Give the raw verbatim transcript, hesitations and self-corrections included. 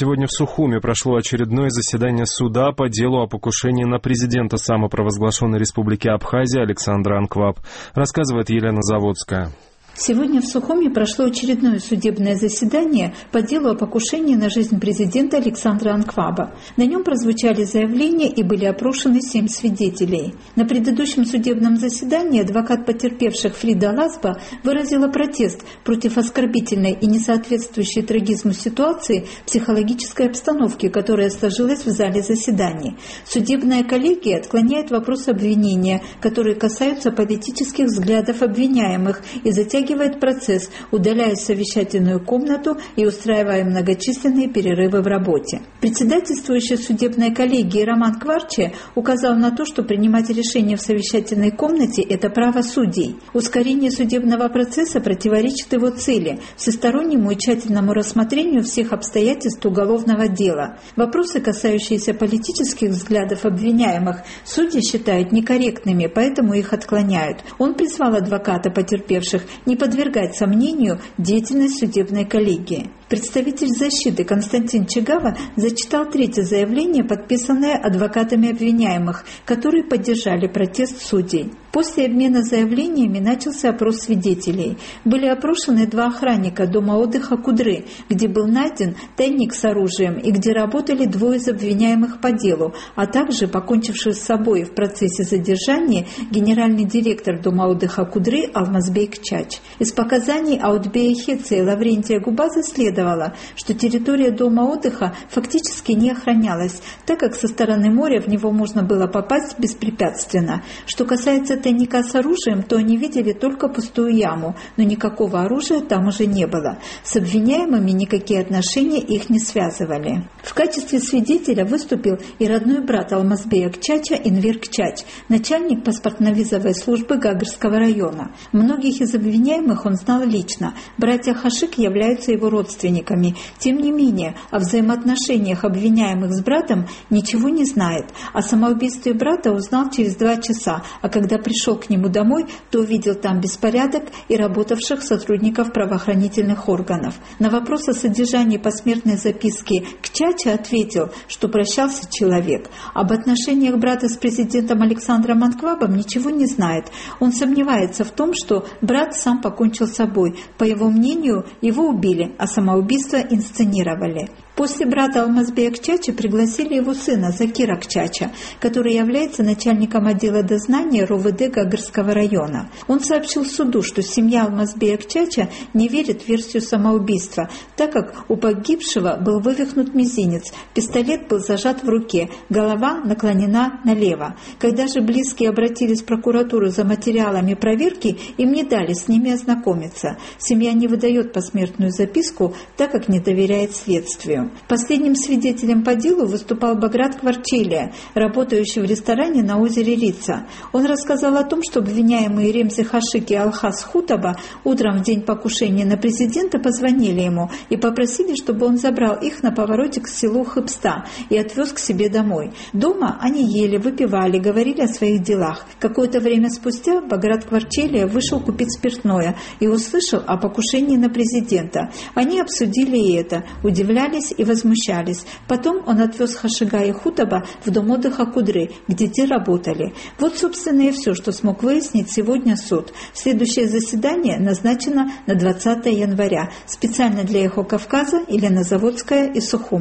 Сегодня в Сухуми прошло очередное заседание суда по делу о покушении на президента самопровозглашенной республики Абхазия Александра Анкваб. Рассказывает Елена Заводская. Сегодня в Сухуми прошло очередное судебное заседание по делу о покушении на жизнь президента Александра Анкваба. На нем прозвучали заявления и были опрошены семь свидетелей. На предыдущем судебном заседании адвокат потерпевших Фрида Лазба выразила протест против оскорбительной и несоответствующей трагизму ситуации психологической обстановки, которая сложилась в зале заседаний. Судебная коллегия отклоняет вопросы обвинения, которые касаются политических взглядов обвиняемых, и затягивает процесс, удаляя совещательную комнату и устраивая многочисленные перерывы в работе. Председательствующий судебной коллегии Роман Кварче указал на то, что принимать решения в совещательной комнате – это право судей. Ускорение судебного процесса противоречит его цели – всестороннему и тщательному рассмотрению всех обстоятельств уголовного дела. Вопросы, касающиеся политических взглядов обвиняемых, судьи считают некорректными, поэтому их отклоняют. Он призвал адвоката потерпевших не подвергать сомнению деятельность судебной коллегии. Представитель защиты Константин Чигава зачитал третье заявление, подписанное адвокатами обвиняемых, которые поддержали протест судей. После обмена заявлениями начался опрос свидетелей. Были опрошены два охранника дома отдыха Кудры, где был найден тайник с оружием и где работали двое из обвиняемых по делу, а также покончивший с собой в процессе задержания генеральный директор дома отдыха Кудры Алмазбек Чач. Из показаний Аутбея Хеца и Лаврентия Губазы следовало, что территория дома отдыха фактически не охранялась, так как со стороны моря в него можно было попасть беспрепятственно. Что касается тайника с оружием, то они видели только пустую яму, но никакого оружия там уже не было. С обвиняемыми никакие отношения их не связывали. В качестве свидетеля выступил и родной брат Алмазбея Кчача Энвер Кчач, начальник паспортно-визовой службы Гагарского района. Многих из обвиняемых он знал лично. Братья Хашик являются его родственниками. Тем не менее, о взаимоотношениях обвиняемых с братом ничего не знает. О самоубийстве брата узнал через два часа, а когда пришел к нему домой, то увидел там беспорядок и работавших сотрудников правоохранительных органов. На вопрос о содержании посмертной записки Кчача ответил, что прощался человек. Об отношениях брата с президентом Александром Анквабом ничего не знает. Он сомневается в том, что брат сам покончил с собой. По его мнению, его убили, а самоубийство инсценировали. После брата Алмазбея Кчача пригласили его сына Закира Кчача, который является начальником отдела дознания РОВД Гагарского района. Он сообщил суду, что семья Алмазбея Кчача не верит в версию самоубийства, так как у погибшего был вывихнут мизинец, пистолет был зажат в руке, голова наклонена налево. Когда же близкие обратились в прокуратуру за материалами проверки, им не дали с ними ознакомиться. Семья не выдает посмертную записку, так как не доверяет следствию. Последним свидетелем по делу выступал Баграт Кварчелия, работающий в ресторане на озере Рица. Он рассказал о том, что обвиняемые Ремзи Хашик и Алхаз Хутаба утром в день покушения на президента позвонили ему и попросили, чтобы он забрал их на повороте к селу Хыбста и отвез к себе домой. Дома они ели, выпивали, говорили о своих делах. Какое-то время спустя Баграт Кварчелия вышел купить спиртное и услышал о покушении на президента. Они обсудили и это, удивлялись и возмущались. Потом он отвез Хашига и Хутаба в дом отдыха Кудры, где те работали. Вот, собственно, и все, что смог выяснить сегодня суд. Следующее заседание назначено на двадцатое января. Специально для «Эхо Кавказа» Елена Заводская из Сухуми.